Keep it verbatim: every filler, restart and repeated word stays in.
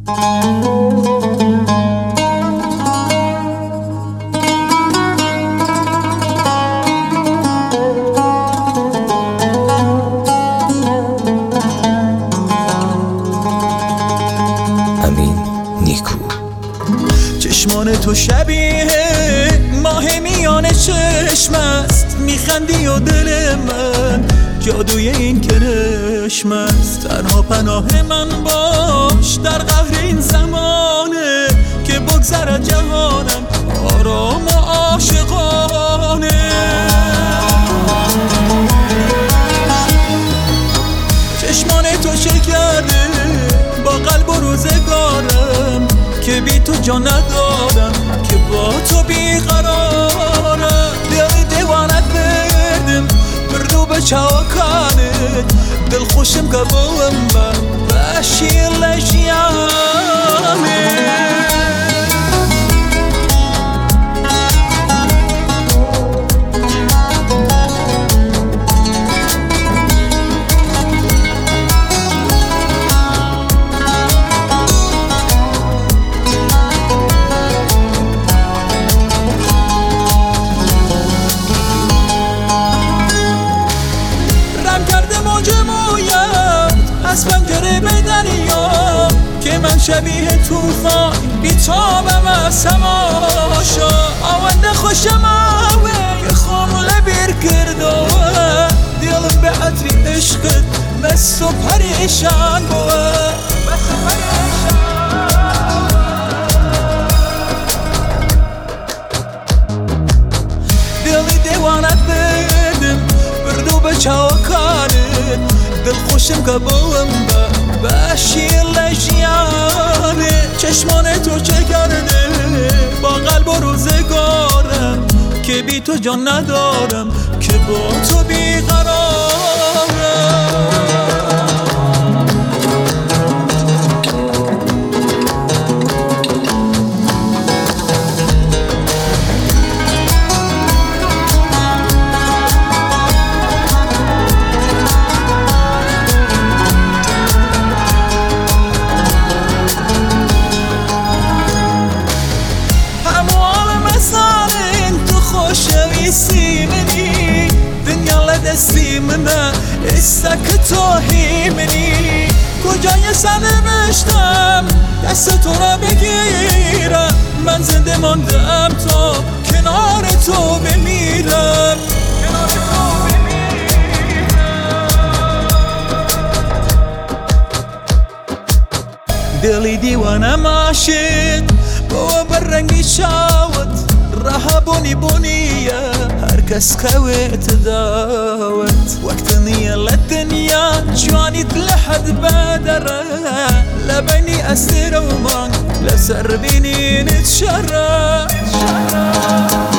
چشمان تو شبیه ماه میان چشم است، میخندی و دل من جادوی این کرشم است. تنها پناه من باش در قهر این زمانه که بگذر جهانم آرام و عاشقانه. چشمان تو شکرده با قلب و روزگارم که بی تو جان ندارم، که با تو بیقرارم. دل دیوانت بردم بردو به چاکانت، دل خوشم که بولم با شیر لشیانه. از پنجره به دریا که من شبیه توفان بیتابم از تماشا. آونده خوشم آوه که خامله بیر کرده، دلم به عطری عشقت مست و پریشان بود. دل دیوانت بردم بردو به چاکانت، دل خوشم که بولم با شیر لشیانه. چشمان تو چه کرده با قلب و روزگارم که بی تو جان ندارم، که با تو بیقرارم. دستی منه استک تو هیمنی، کجای سر نوشتم دست تو را بگیرم. من زنده ماندم تا کنار تو بمیرم. دلی دیوانم عاشق با بررنگی شاوت، رها بونی بونیه هر کس خویت داوت. وقت نیه لدنیا جوانیت لحد بدره، لبنی اسیر و من لسر بینی نتشرف.